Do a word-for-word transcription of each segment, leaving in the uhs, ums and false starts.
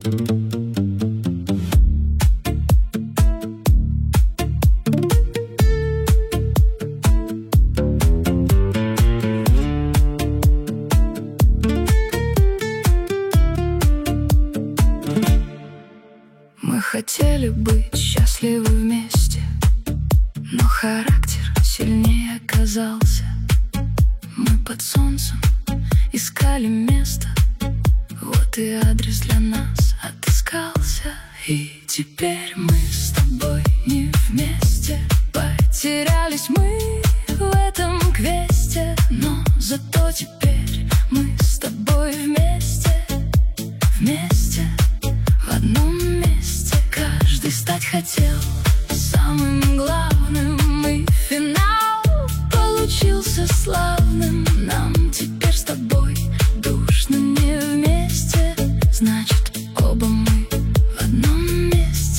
Мы хотели быть счастливы вместе, но характер сильнее оказался. Мы под солнцем искали место, вот и адрес для нас отыскался. И теперь мы с тобой не вместе. Потерялись мы в этом квесте, но зато теперь мы с тобой вместе. Вместе, в одном месте. Каждый стать хотел самым главным, и финал получился славным. Нам теперь с тобой душно не вместе, значит, оба мы в одном месте.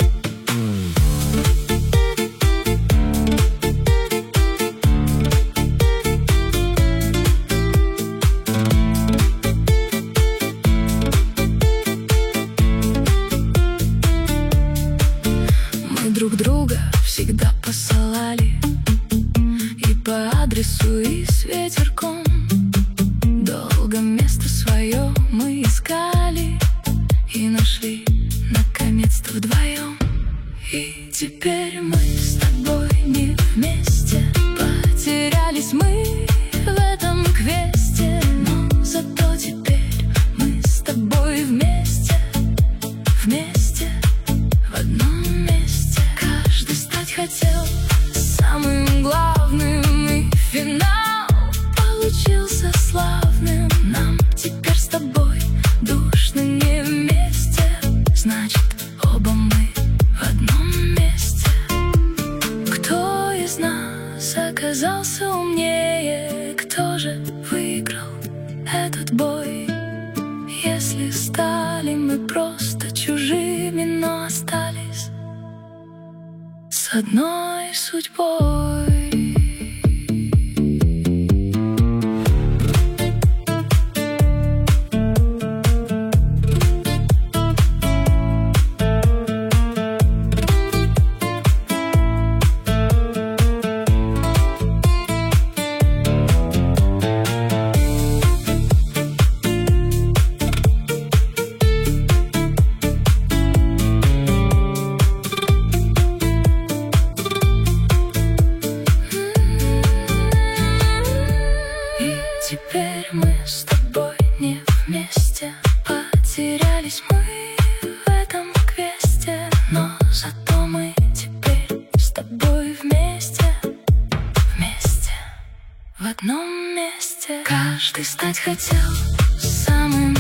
Мы друг друга всегда посылали и по адресу, и с ветерком. Долго место свое мы искали и нашли, наконец-то, вдвоем. И теперь мы с тобой не вместе. Потерялись мы в этом квесте, но зато теперь мы с тобой вместе. Вместе, в одном месте. Каждый стать хотел самым главным, и финал получился славным. Нам теперь с тобой душно не вместе, значит, оба мы в одном месте. Кто из нас оказался умнее? Кто же выиграл этот бой? Если стали мы просто чужими, но остались с одной судьбой. Теперь мы с тобой не вместе. Потерялись мы в этом квесте, но зато мы теперь с тобой вместе. Вместе, в одном месте. Каждый стать хотел самым